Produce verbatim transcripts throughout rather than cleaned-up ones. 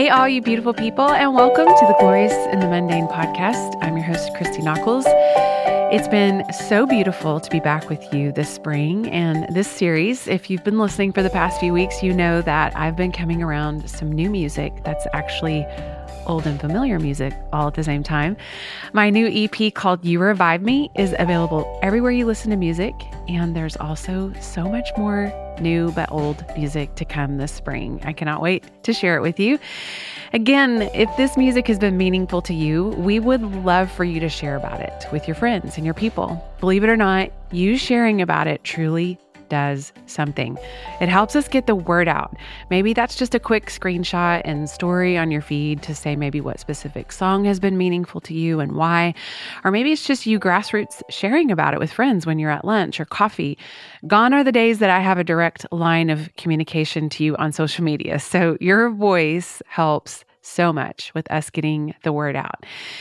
Hey, all you beautiful people, and welcome to the Glorious in the Mundane podcast. I'm your host, Christy Nockels. It's been so beautiful to be back with you this spring and this series. If you've been listening for the past few weeks, you know that I've been coming around some new music that's actually old and familiar music all at the same time. My new E P called You Revive Me is available everywhere you listen to music, and there's also so much more new but old music to come this spring. I cannot wait to share it with you. Again, if this music has been meaningful to you, we would love for you to share about it with your friends and your people. Believe it or not, you sharing about it truly does something. It helps us get the word out. Maybe that's just a quick screenshot and story on your feed to say maybe what specific song has been meaningful to you and why. Or maybe it's just you grassroots sharing about it with friends when you're at lunch or coffee. Gone are the days that I have a direct line of communication to you on social media. So your voice helps so much with us getting the word out.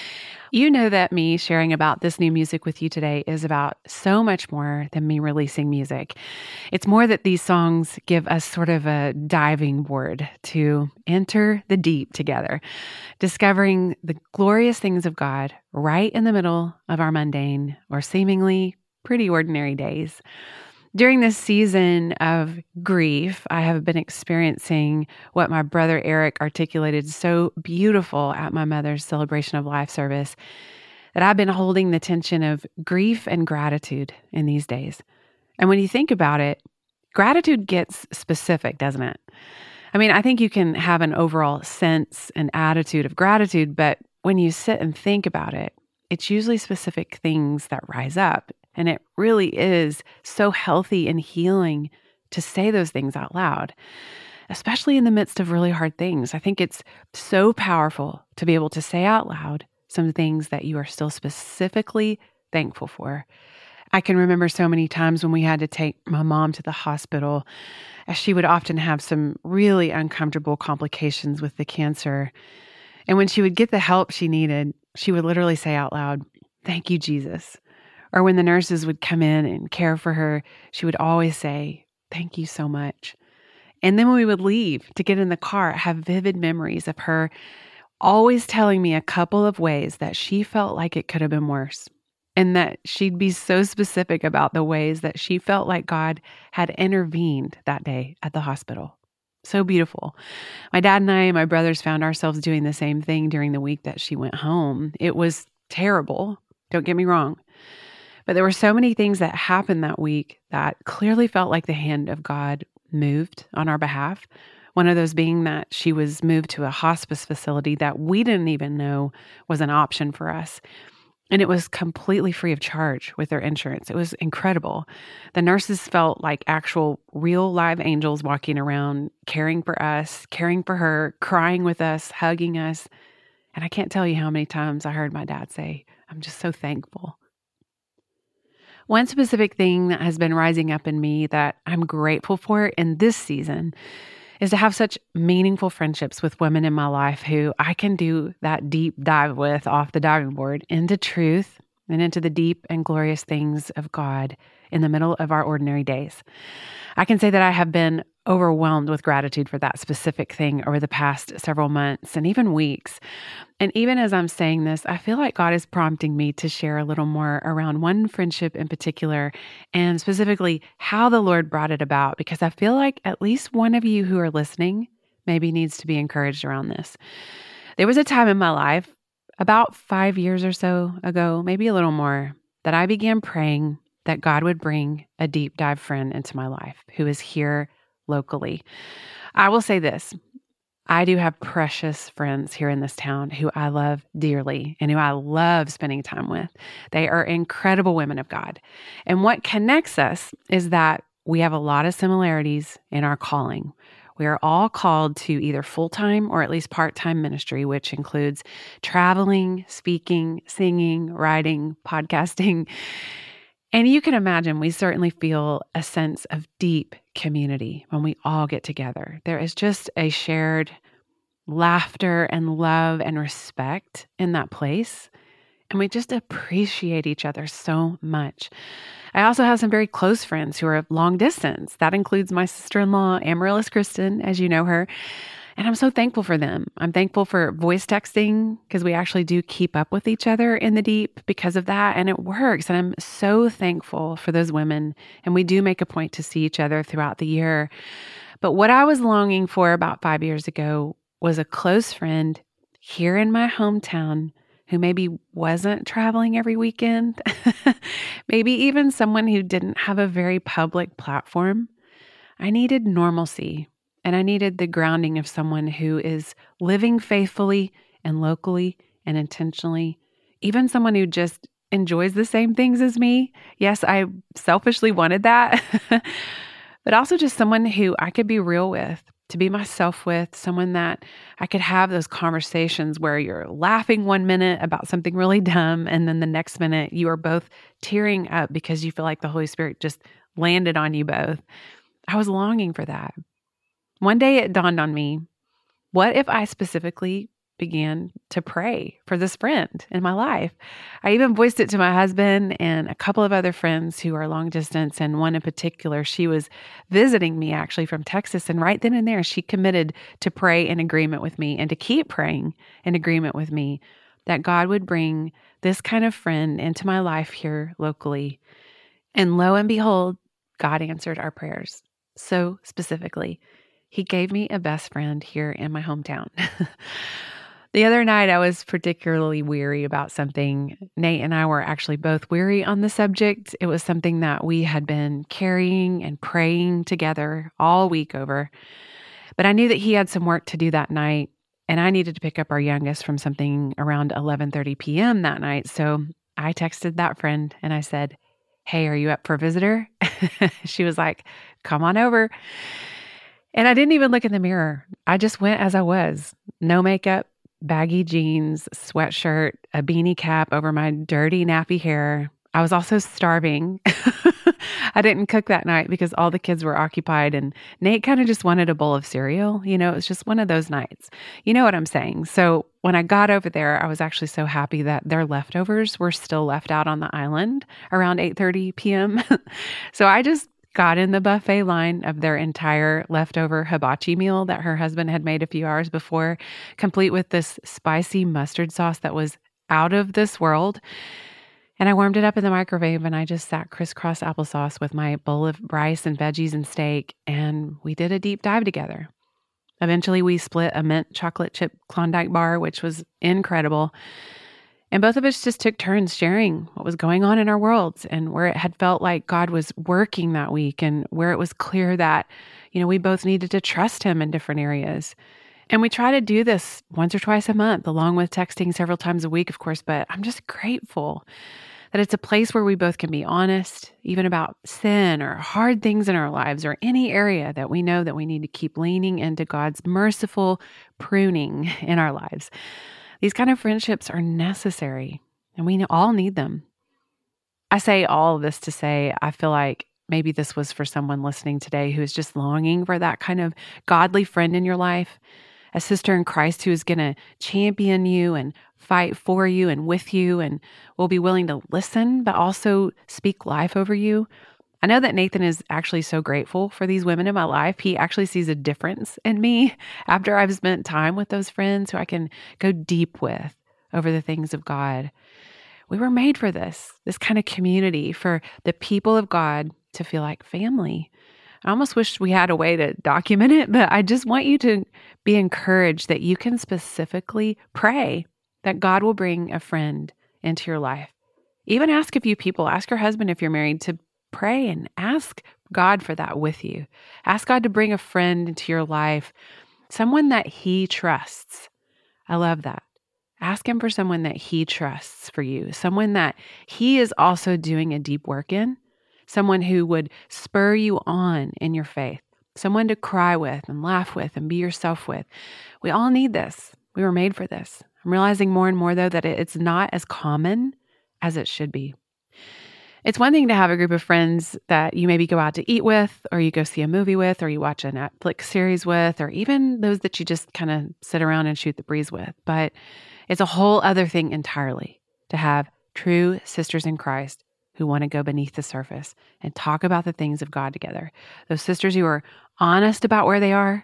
You know that me sharing about this new music with you today is about so much more than me releasing music. It's more that these songs give us sort of a diving board to enter the deep together, discovering the glorious things of God right in the middle of our mundane or seemingly pretty ordinary days. During this season of grief, I have been experiencing what my brother Eric articulated so beautiful at my mother's celebration of life service, that I've been holding the tension of grief and gratitude in these days. And when you think about it, gratitude gets specific, doesn't it? I mean, I think you can have an overall sense and attitude of gratitude, but when you sit and think about it, it's usually specific things that rise up. And it really is so healthy and healing to say those things out loud, especially in the midst of really hard things. I think it's so powerful to be able to say out loud some things that you are still specifically thankful for. I can remember so many times when we had to take my mom to the hospital, as she would often have some really uncomfortable complications with the cancer. And when she would get the help she needed, she would literally say out loud, "Thank you, Jesus." Or when the nurses would come in and care for her, she would always say, "Thank you so much." And then when we would leave to get in the car, I have vivid memories of her always telling me a couple of ways that she felt like it could have been worse. And that she'd be so specific about the ways that she felt like God had intervened that day at the hospital. So beautiful. My dad and I and my brothers found ourselves doing the same thing during the week that she went home. It was terrible. Don't get me wrong. But there were so many things that happened that week that clearly felt like the hand of God moved on our behalf. One of those being that she was moved to a hospice facility that we didn't even know was an option for us. And it was completely free of charge with their insurance. It was incredible. The nurses felt like actual real live angels walking around, caring for us, caring for her, crying with us, hugging us. And I can't tell you how many times I heard my dad say, "I'm just so thankful." One specific thing that has been rising up in me that I'm grateful for in this season is to have such meaningful friendships with women in my life who I can do that deep dive with off the diving board into truth and into the deep and glorious things of God in the middle of our ordinary days. I can say that I have been overwhelmed with gratitude for that specific thing over the past several months and even weeks. And even as I'm saying this, I feel like God is prompting me to share a little more around one friendship in particular, and specifically how the Lord brought it about, because I feel like at least one of you who are listening maybe needs to be encouraged around this. There was a time in my life, about five years or so ago, maybe a little more, that I began praying that God would bring a deep dive friend into my life who is here locally. I will say this. I do have precious friends here in this town who I love dearly and who I love spending time with. They are incredible women of God. And what connects us is that we have a lot of similarities in our calling. We are all called to either full-time or at least part-time ministry, which includes traveling, speaking, singing, writing, podcasting. And you can imagine we certainly feel a sense of deep community when we all get together. There is just a shared laughter and love and respect in that place. And we just appreciate each other so much. I also have some very close friends who are long distance. That includes my sister-in-law, Amaryllis Kristen, as you know her. And I'm so thankful for them. I'm thankful for voice texting because we actually do keep up with each other in the deep because of that. And it works. And I'm so thankful for those women. And we do make a point to see each other throughout the year. But what I was longing for about five years ago was a close friend here in my hometown who maybe wasn't traveling every weekend, maybe even someone who didn't have a very public platform. I needed normalcy, and I needed the grounding of someone who is living faithfully and locally and intentionally, even someone who just enjoys the same things as me. Yes, I selfishly wanted that, but also just someone who I could be real with, to be myself with, someone that I could have those conversations where you're laughing one minute about something really dumb, and then the next minute you are both tearing up because you feel like the Holy Spirit just landed on you both. I was longing for that. One day it dawned on me, what if I specifically began to pray for this friend in my life? I even voiced it to my husband and a couple of other friends who are long distance, and one in particular, she was visiting me actually from Texas, and right then and there, she committed to pray in agreement with me and to keep praying in agreement with me that God would bring this kind of friend into my life here locally. And lo and behold, God answered our prayers so specifically. He gave me a best friend here in my hometown. The other night, I was particularly weary about something. Nate and I were actually both weary on the subject. It was something that we had been carrying and praying together all week over. But I knew that he had some work to do that night, and I needed to pick up our youngest from something around eleven thirty p.m. that night. So I texted that friend and I said, "Hey, are you up for a visitor?" She was like, "Come on over." And I didn't even look in the mirror. I just went as I was. No makeup, baggy jeans, sweatshirt, a beanie cap over my dirty, nappy hair. I was also starving. I didn't cook that night because all the kids were occupied, and Nate kind of just wanted a bowl of cereal. You know, it was just one of those nights. You know what I'm saying? So when I got over there, I was actually so happy that their leftovers were still left out on the island around eight thirty p.m. So I just got in the buffet line of their entire leftover hibachi meal that her husband had made a few hours before, complete with this spicy mustard sauce that was out of this world. And I warmed it up in the microwave, and I just sat crisscross applesauce with my bowl of rice and veggies and steak, and we did a deep dive together. Eventually, we split a mint chocolate chip Klondike bar, which was incredible. And both of us just took turns sharing what was going on in our worlds and where it had felt like God was working that week, and where it was clear that, you know, we both needed to trust him in different areas. And we try to do this once or twice a month, along with texting several times a week, of course, but I'm just grateful that it's a place where we both can be honest, even about sin or hard things in our lives, or any area that we know that we need to keep leaning into God's merciful pruning in our lives. These kind of friendships are necessary, and we all need them. I say all of this to say, I feel like maybe this was for someone listening today who is just longing for that kind of godly friend in your life, a sister in Christ who is going to champion you and fight for you and with you, and will be willing to listen, but also speak life over you. I know that Nathan is actually so grateful for these women in my life. He actually sees a difference in me after I've spent time with those friends who I can go deep with over the things of God. We were made for this, this kind of community, for the people of God to feel like family. I almost wish we had a way to document it, but I just want you to be encouraged that you can specifically pray that God will bring a friend into your life. Even ask a few people, ask your husband if you're married to pray and ask God for that with you. Ask God to bring a friend into your life, someone that he trusts. I love that. Ask him for someone that he trusts for you, someone that he is also doing a deep work in, someone who would spur you on in your faith, someone to cry with and laugh with and be yourself with. We all need this. We were made for this. I'm realizing more and more, though, that it's not as common as it should be. It's one thing to have a group of friends that you maybe go out to eat with, or you go see a movie with, or you watch a Netflix series with, or even those that you just kind of sit around and shoot the breeze with. But it's a whole other thing entirely to have true sisters in Christ who want to go beneath the surface and talk about the things of God together. Those sisters who are honest about where they are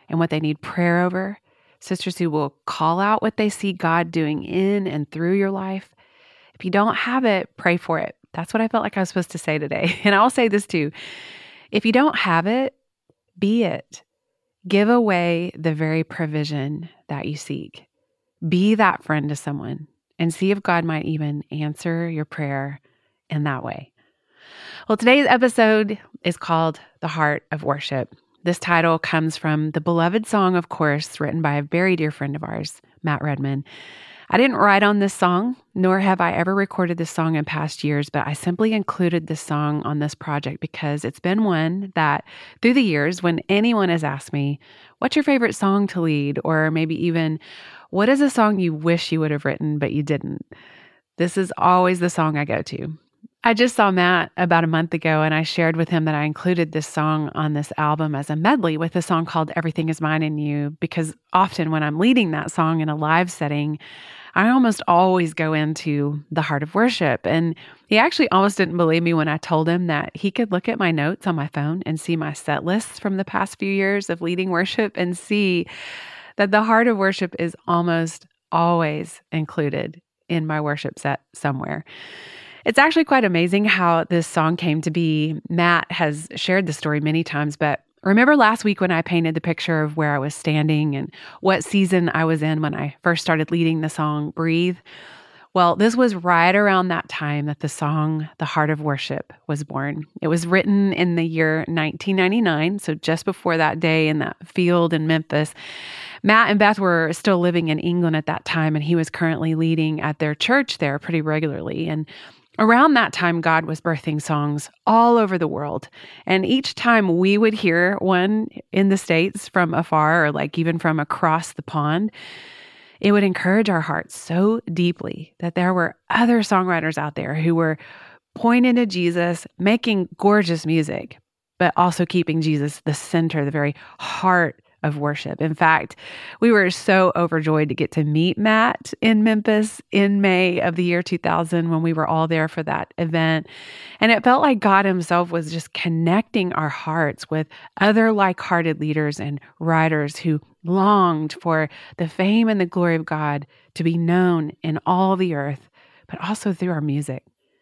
and what they need prayer over, sisters who will call out what they see God doing in and through your life. If you don't have it, pray for it. That's what I felt like I was supposed to say today. And I'll say this too. If you don't have it, be it. Give away the very provision that you seek. Be that friend to someone and see if God might even answer your prayer in that way. Well, today's episode is called The Heart of Worship. This title comes from the beloved song, of course, written by a very dear friend of ours, Matt Redman. I didn't write on this song, nor have I ever recorded this song in past years, but I simply included this song on this project because it's been one that, through the years, when anyone has asked me, what's your favorite song to lead? Or maybe even, what is a song you wish you would have written, but you didn't? This is always the song I go to. I just saw Matt about a month ago, and I shared with him that I included this song on this album as a medley with a song called Everything Is Mine in You, because often when I'm leading that song in a live setting, I almost always go into the heart of worship. And he actually almost didn't believe me when I told him that he could look at my notes on my phone and see my set lists from the past few years of leading worship and see that the heart of worship is almost always included in my worship set somewhere. It's actually quite amazing how this song came to be. Matt has shared the story many times, but remember last week when I painted the picture of where I was standing and what season I was in when I first started leading the song, Breathe? Well, this was right around that time that the song, The Heart of Worship, was born. It was written in the year nineteen ninety-nine, so just before that day in that field in Memphis. Matt and Beth were still living in England at that time, and he was currently leading at their church there pretty regularly. And around that time, God was birthing songs all over the world. And each time we would hear one in the States from afar, or like even from across the pond, it would encourage our hearts so deeply that there were other songwriters out there who were pointing to Jesus, making gorgeous music, but also keeping Jesus the center, the very heart of worship. In fact, we were so overjoyed to get to meet Matt in Memphis in May of the year two thousand when we were all there for that event. And it felt like God himself was just connecting our hearts with other like-hearted leaders and writers who longed for the fame and the glory of God to be known in all the earth, but also through our music.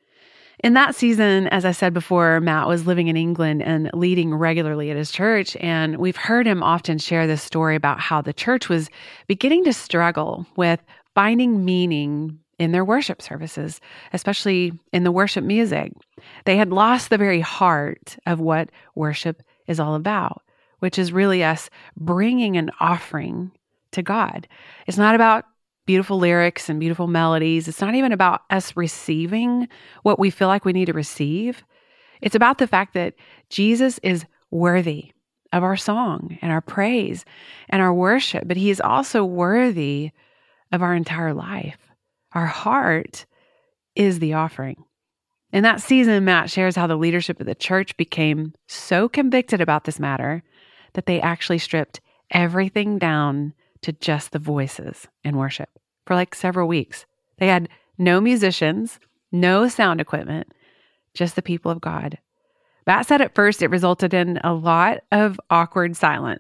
In that season, as I said before, Matt was living in England and leading regularly at his church, and we've heard him often share this story about how the church was beginning to struggle with finding meaning in their worship services, especially in the worship music. They had lost the very heart of what worship is all about, which is really us bringing an offering to God. It's not about beautiful lyrics and beautiful melodies. It's not even about us receiving what we feel like we need to receive. It's about the fact that Jesus is worthy of our song and our praise and our worship, but he is also worthy of our entire life. Our heart is the offering. In that season, Matt shares how the leadership of the church became so convicted about this matter that they actually stripped everything down to just the voices in worship for like several weeks. They had no musicians, no sound equipment, just the people of God. Matt said at first it resulted in a lot of awkward silence.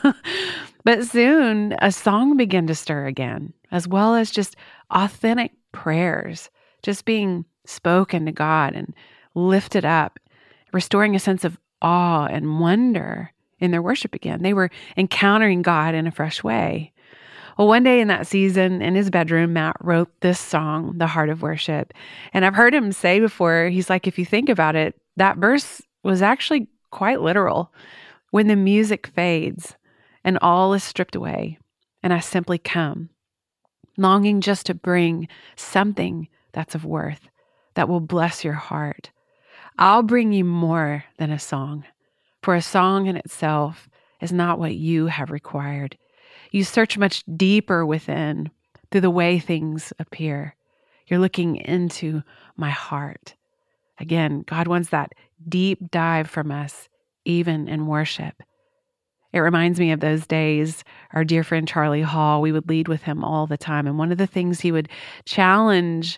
But soon a song began to stir again, as well as just authentic prayers, just being spoken to God and lifted up, restoring a sense of awe and wonder in their worship again. They were encountering God in a fresh way. Well, one day in that season, in his bedroom, Matt wrote this song, The Heart of Worship. And I've heard him say before, he's like, if you think about it, that verse was actually quite literal. When the music fades and all is stripped away, and I simply come, longing just to bring something that's of worth, that will bless your heart. I'll bring you more than a song, for a song in itself is not what you have required. You search much deeper within through the way things appear. You're looking into my heart. Again, God wants that deep dive from us, even in worship. It reminds me of those days, our dear friend Charlie Hall, we would lead with him all the time. And one of the things he would challenge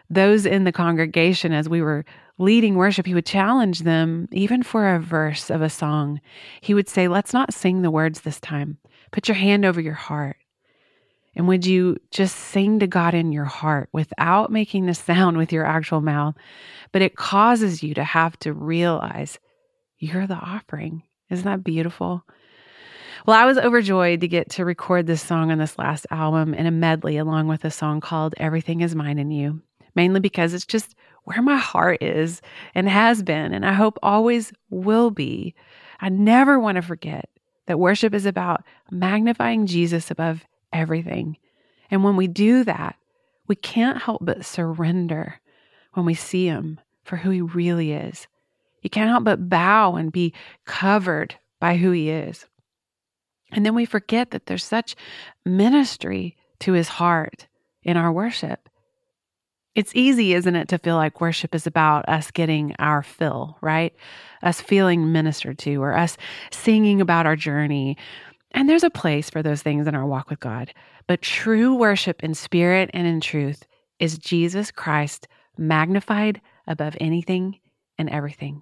those in the congregation, as we were leading worship, he would challenge them, even for a verse of a song. He would say, let's not sing the words this time. Put your hand over your heart. And would you just sing to God in your heart without making the sound with your actual mouth? But it causes you to have to realize you're the offering. Isn't that beautiful? Well, I was overjoyed to get to record this song on this last album in a medley along with a song called Everything Is Mine in You, mainly because it's just where my heart is and has been, and I hope always will be. I never want to forget that worship is about magnifying Jesus above everything. And when we do that, we can't help but surrender when we see him for who he really is. You can't help but bow and be covered by who he is. And then we forget that there's such ministry to his heart in our worship. It's easy, isn't it, to feel like worship is about us getting our fill, right? Us feeling ministered to, or us singing about our journey. And there's a place for those things in our walk with God. But true worship in spirit and in truth is Jesus Christ magnified above anything and everything.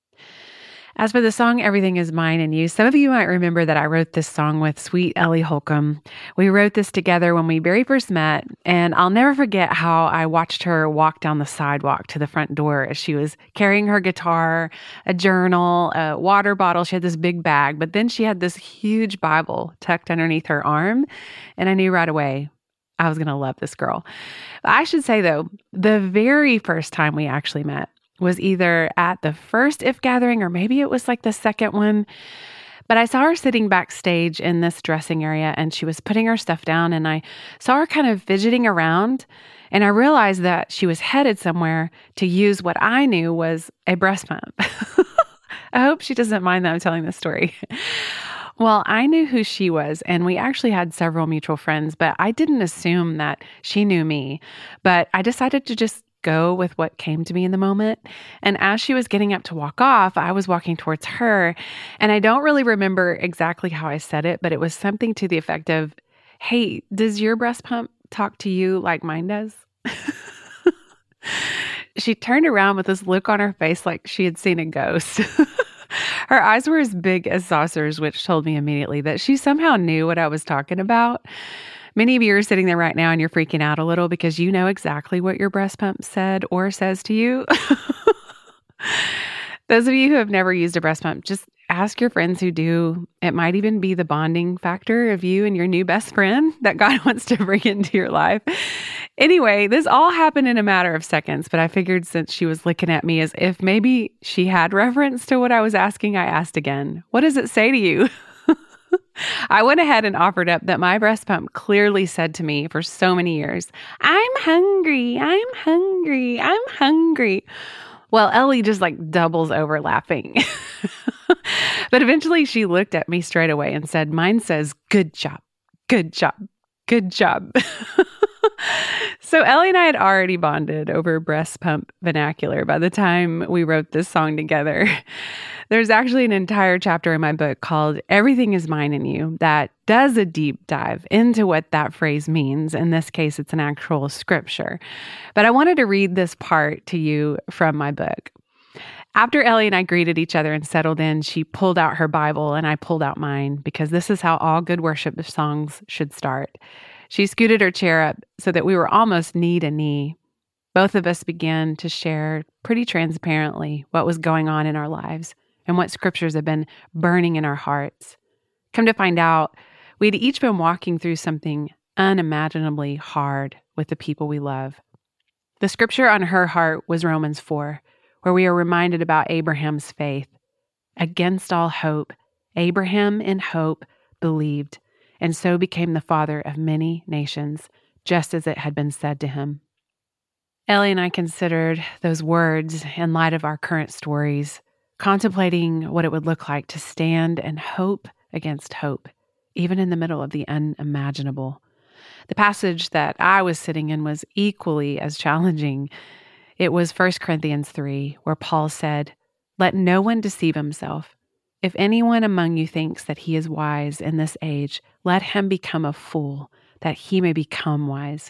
As for the song, Everything Is Mine in You, some of you might remember that I wrote this song with sweet Ellie Holcomb. We wrote this together when we very first met, and I'll never forget how I watched her walk down the sidewalk to the front door as she was carrying her guitar, a journal, a water bottle. She had this big bag, but then she had this huge Bible tucked underneath her arm, and I knew right away I was going to love this girl. I should say, though, the very first time we actually met was either at the first If gathering or maybe it was like the second one. But I saw her sitting backstage in this dressing area and she was putting her stuff down, and I saw her kind of fidgeting around, and I realized that she was headed somewhere to use what I knew was a breast pump. I hope she doesn't mind that I'm telling this story. Well, I knew who she was, and we actually had several mutual friends, but I didn't assume that she knew me. But I decided to just go with what came to me in the moment. And as she was getting up to walk off, I was walking towards her. And I don't really remember exactly how I said it, but it was something to the effect of, hey, does your breast pump talk to you like mine does? She turned around with this look on her face like she had seen a ghost. Her eyes were as big as saucers, which told me immediately that she somehow knew what I was talking about. Many of you are sitting there right now and you're freaking out a little because you know exactly what your breast pump said or says to you. Those of you who have never used a breast pump, just ask your friends who do. It might even be the bonding factor of you and your new best friend that God wants to bring into your life. Anyway, this all happened in a matter of seconds, but I figured since she was looking at me as if maybe she had reference to what I was asking, I asked again, what does it say to you? I went ahead and offered up that my breast pump clearly said to me for so many years, I'm hungry, I'm hungry, I'm hungry. Well, Ellie just like doubles over laughing. But eventually she looked at me straight away and said, mine says, good job, good job, good job. So Ellie and I had already bonded over breast pump vernacular by the time we wrote this song together. There's actually an entire chapter in my book called Everything Is Mine in You that does a deep dive into what that phrase means. In this case, it's an actual scripture. But I wanted to read this part to you from my book. After Ellie and I greeted each other and settled in, she pulled out her Bible and I pulled out mine, because this is how all good worship songs should start. She scooted her chair up so that we were almost knee to knee. Both of us began to share pretty transparently what was going on in our lives and what scriptures had been burning in our hearts. Come to find out, we'd each been walking through something unimaginably hard with the people we love. The scripture on her heart was Romans four, where we are reminded about Abraham's faith. Against all hope, Abraham in hope believed, and so became the father of many nations, just as it had been said to him. Ellie and I considered those words in light of our current stories, contemplating what it would look like to stand and hope against hope, even in the middle of the unimaginable. The passage that I was sitting in was equally as challenging. It was First Corinthians three, where Paul said, "Let no one deceive himself. If anyone among you thinks that he is wise in this age, let him become a fool, that he may become wise.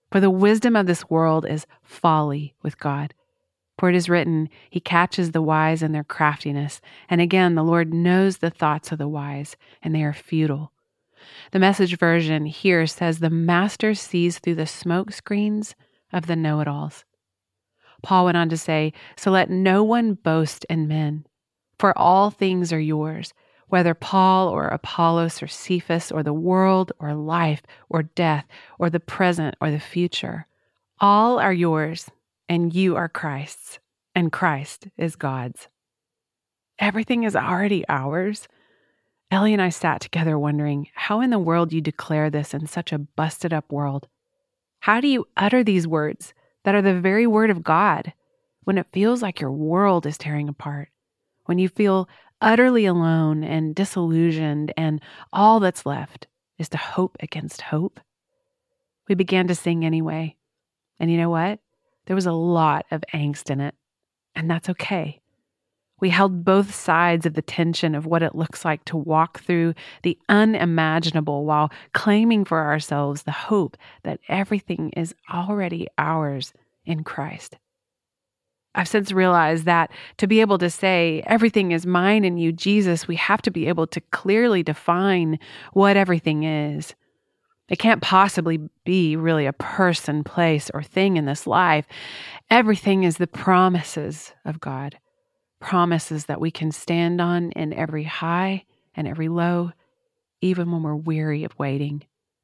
For the wisdom of this world is folly with God. For it is written, He catches the wise in their craftiness. And again, the Lord knows the thoughts of the wise, and they are futile. The Message version here says, the Master sees through the smoke screens of the know-it-alls. Paul went on to say, so let no one boast in men, for all things are yours, whether Paul or Apollos or Cephas or the world or life or death or the present or the future. All are yours, and you are Christ's, and Christ is God's. Everything is already ours. Ellie and I sat together wondering how in the world you declare this in such a busted up world. How do you utter these words that are the very word of God when it feels like your world is tearing apart? When you feel utterly alone and disillusioned and all that's left is to hope against hope? We began to sing anyway. And you know what? There was a lot of angst in it, and that's okay. We held both sides of the tension of what it looks like to walk through the unimaginable while claiming for ourselves the hope that everything is already ours in Christ. I've since realized that to be able to say everything is mine in you, Jesus, we have to be able to clearly define what everything is. It can't possibly be really a person, place, or thing in this life. Everything is the promises of God. Promises that we can stand on in every high and every low, even when we're weary of waiting.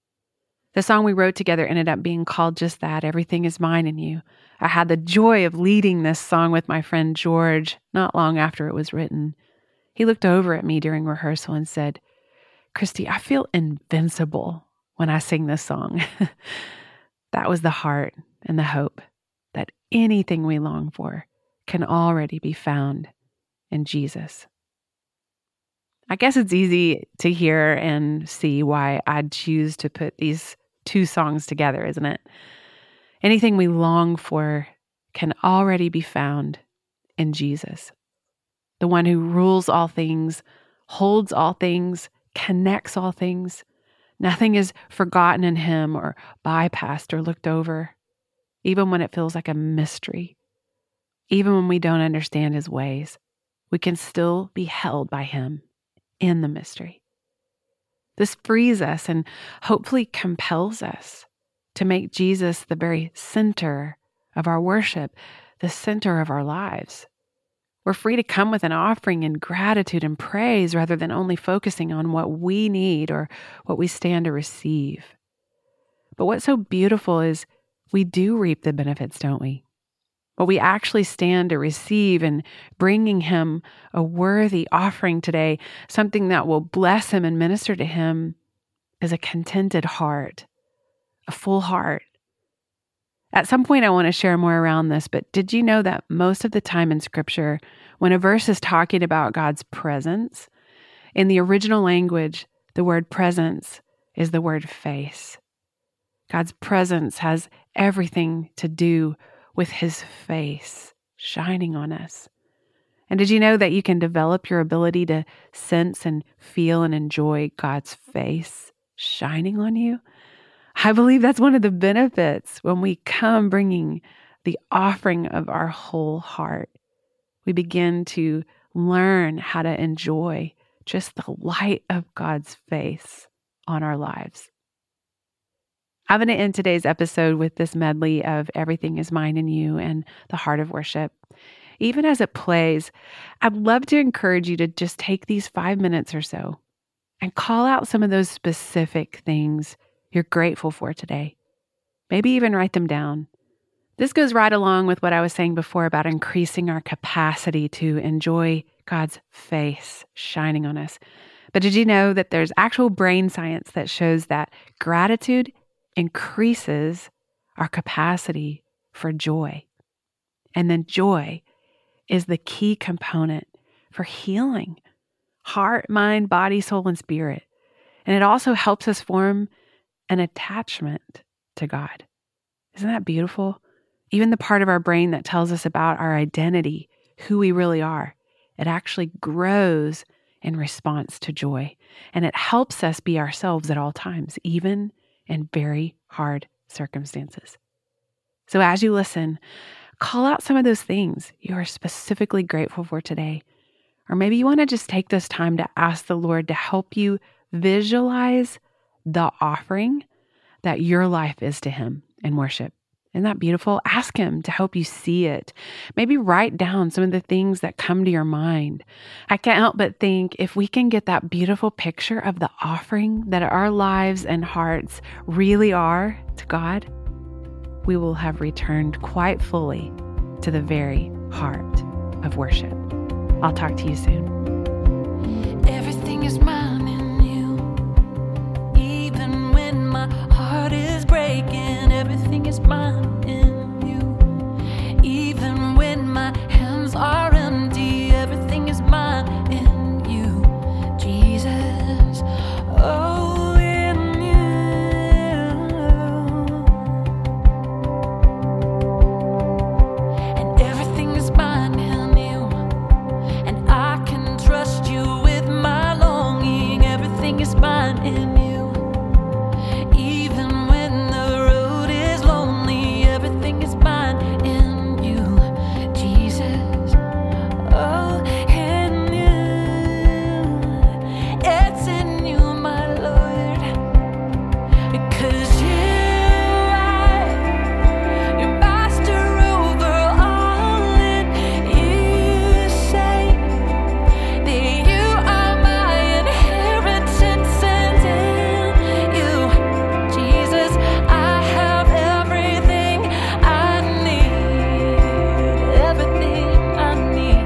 The song we wrote together ended up being called just that, Everything is Mine in You. I had the joy of leading this song with my friend George not long after it was written. He looked over at me during rehearsal and said, Christy, I feel invincible when I sing this song. That was the heart and the hope that anything we long for can already be found in Jesus. I guess it's easy to hear and see why I'd choose to put these two songs together, isn't it? Anything we long for can already be found in Jesus, the one who rules all things, holds all things, connects all things. Nothing is forgotten in him or bypassed or looked over, even when it feels like a mystery. Even when we don't understand his ways, we can still be held by him in the mystery. This frees us and hopefully compels us to make Jesus the very center of our worship, the center of our lives. We're free to come with an offering in gratitude and praise rather than only focusing on what we need or what we stand to receive. But what's so beautiful is we do reap the benefits, don't we? But we actually stand to receive, and bringing him a worthy offering today, something that will bless him and minister to him, is a contented heart, a full heart. At some point, I want to share more around this, but did you know that most of the time in Scripture, when a verse is talking about God's presence, in the original language, the word presence is the word face. God's presence has everything to do with his face shining on us. And did you know that you can develop your ability to sense and feel and enjoy God's face shining on you? I believe that's one of the benefits when we come bringing the offering of our whole heart. We begin to learn how to enjoy just the light of God's face on our lives. I'm going to end today's episode with this medley of Everything is Mine in You and the Heart of Worship. Even as it plays, I'd love to encourage you to just take these five minutes or so and call out some of those specific things you're grateful for today. Maybe even write them down. This goes right along with what I was saying before about increasing our capacity to enjoy God's face shining on us. But did you know that there's actual brain science that shows that gratitude increases our capacity for joy? And then joy is the key component for healing heart, mind, body, soul, and spirit. And it also helps us form an attachment to God. Isn't that beautiful? Even the part of our brain that tells us about our identity, who we really are, it actually grows in response to joy. And it helps us be ourselves at all times, even in very hard circumstances. So as you listen, call out some of those things you are specifically grateful for today. Or maybe you want to just take this time to ask the Lord to help you visualize the offering that your life is to Him in worship. Isn't that beautiful? Ask Him to help you see it. Maybe write down some of the things that come to your mind. I can't help but think if we can get that beautiful picture of the offering that our lives and hearts really are to God, we will have returned quite fully to the very heart of worship. I'll talk to you soon. Everything is mine in you. Even when my heart is breaking, everything is mine in you. Even when my hands are empty, everything is mine in you, Jesus. Oh, in you. And everything is mine in you. And I can trust you with my longing. Everything is mine in you. Even when the road is lonely, everything is mine in you, Jesus. Oh, in you. It's in you, my Lord. Because you are, you're master over all, and you say that you are my inheritance, and in you, Jesus, I have everything I need, everything I need.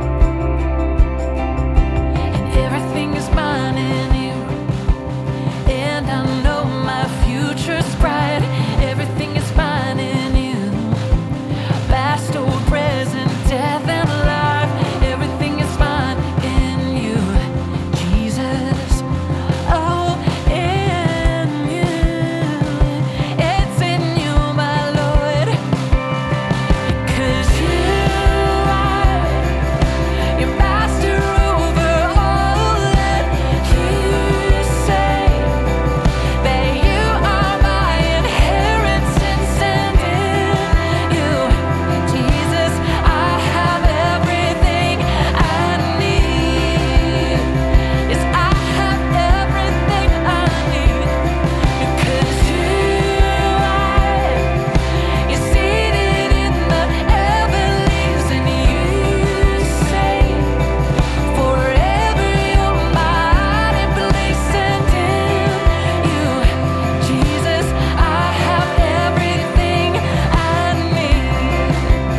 And everything is mine in you. And I know my future's bright. Everything is mine in you. Past or present, death and life. Everything is mine in you, Jesus. Oh, in you. It's in you, my Lord. Because you are, you're master over all, and you say that you are my inheritance, and in you, Jesus, I have everything I need. Yes, I have everything I need. Because you are, you're seated in the heavenlies, and you say, forever you're my hiding place, and in you, Jesus, I have everything I need.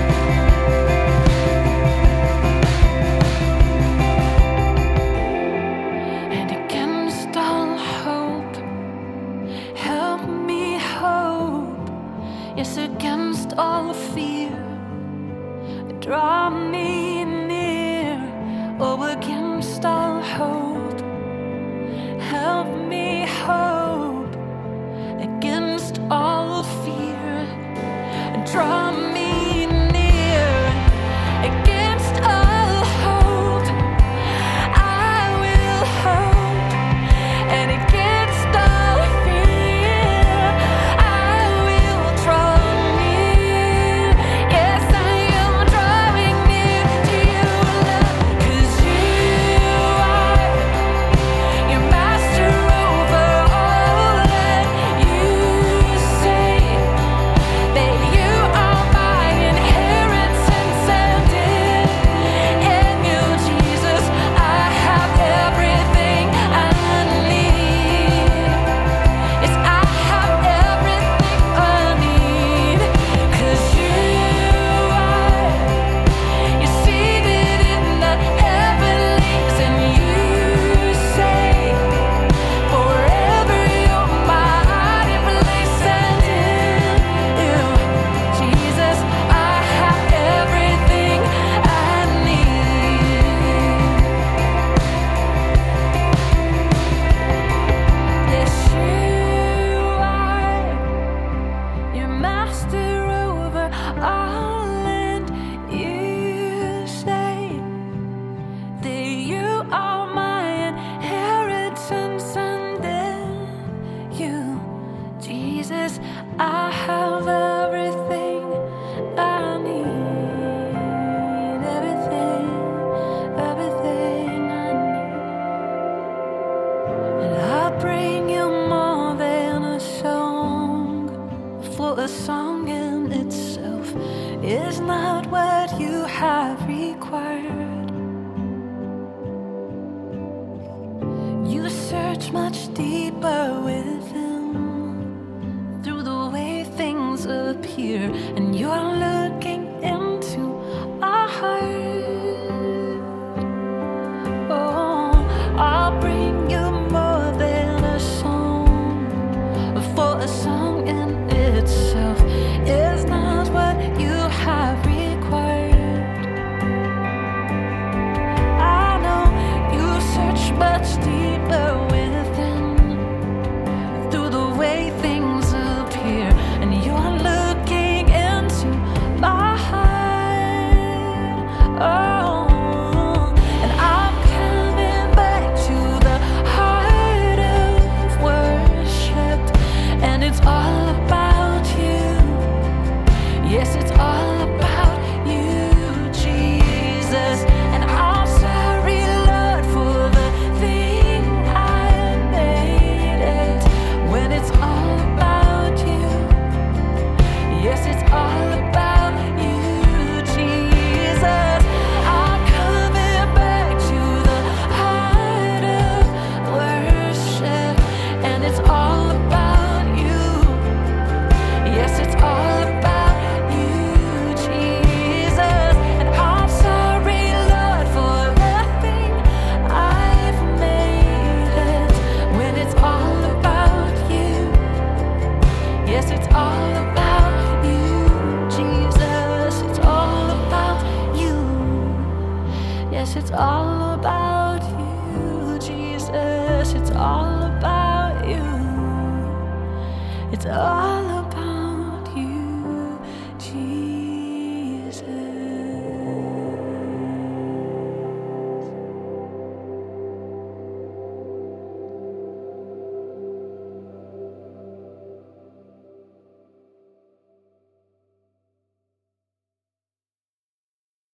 And against all hope, help me hope. Yes, against all fear, draw me near. Oh, against all hope, help me hope. Against all fear, draw me near. Against all hope, I will hope. And against all fear, I will draw near. Yes, I am drawing near to you, love. 'Cause you are, you're master over all, and you say that you are my inheritance, and in you, Jesus, I have everything I need. Yes, I have everything I need. 'Cause you are, you're seated in the heavenlies, and you say, forever you're my hiding place, and in you, Jesus, I have everything I need. Yes, you are, you're master over all, and you say that you are my inheritance, and in you, Jesus, I for a song in itself is not what you have required. You search much deeper within through the way things appear, and you're looking into our heart. Oh, I'll bring you more than a song, for a song in itself is not what you have required. I know you search much deeper within through the way things appear, and you're looking into my heart. Oh, and I'm coming back to the heart of worship, and it's all about you. Yes, it's all about you, Jesus. And I'm sorry, Lord, for the thing I made it, when it's all about you. Yes, it's all about you, Jesus. I'm coming back to the heart of worship, and it's all about you. Yes, it's all about you, Jesus. And I'm sorry, Lord, for the thing I've made it, when it's all about you. Yes, it's all about you, Jesus. It's all about you. Yes, it's all about you, Jesus. It's all about you. It's all about you, Jesus.